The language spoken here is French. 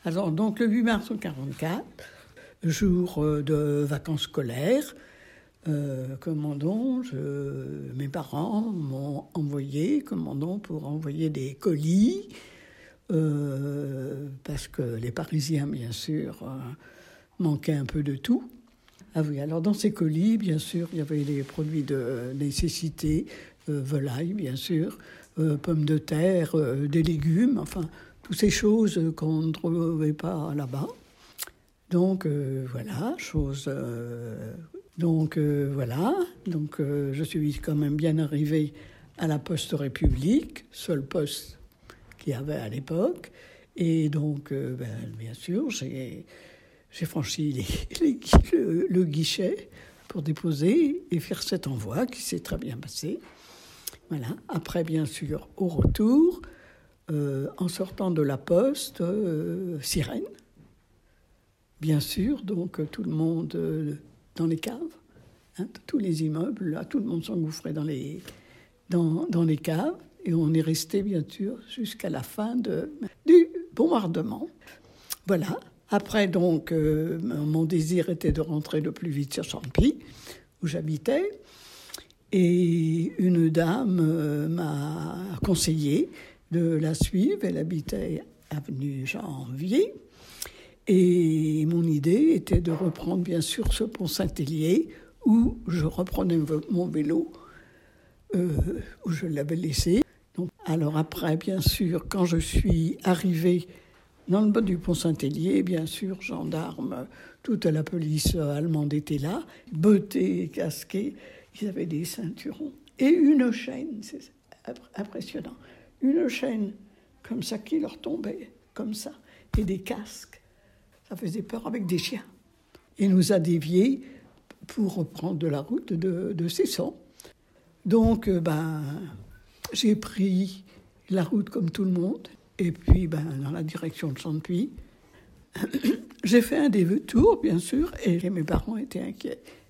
Alors, donc, le 8 mars 1944, jour de vacances scolaires, mes parents m'ont envoyé, pour envoyer des colis, parce que les Parisiens, bien sûr, manquaient un peu de tout. Ah oui, alors dans ces colis, bien sûr, il y avait les produits de nécessité, volailles, bien sûr, pommes de terre, des légumes, enfin, toutes ces choses qu'on ne trouvait pas là-bas. Donc, voilà, je suis quand même bien arrivée à la Poste République, seul poste qu'il y avait à l'époque. Et donc, bien sûr, j'ai franchi le guichet pour déposer et faire cet envoi qui s'est très bien passé. Voilà. Après, bien sûr, au retour, en sortant de la poste, sirène. Bien sûr, donc tout le monde dans les caves, tous les immeubles, là, tout le monde s'engouffrait dans les caves. Et on est resté, bien sûr, jusqu'à la fin du bombardement. Voilà. Après, donc, mon désir était de rentrer le plus vite sur Champy, où j'habitais. Et une dame m'a conseillé de la suivre. Elle habitait avenue Janvier. Et mon idée était de reprendre, bien sûr, ce pont Saint-Hélier, où je reprenais mon vélo, où je l'avais laissé. Donc, alors après, bien sûr, quand je suis arrivée dans le bas du pont Saint-Hélier, bien sûr, gendarmes, toute la police allemande était là, bottés, casqués, ils avaient des ceinturons. Et une chaîne, c'est impressionnant, une chaîne comme ça qui leur tombait, comme ça, et des casques. Ça faisait peur avec des chiens. Il nous a déviés pour reprendre de la route de Cesson. Donc, j'ai pris la route comme tout le monde. Et puis, dans la direction de Champy, j'ai fait un détour, bien sûr, et mes parents étaient inquiets.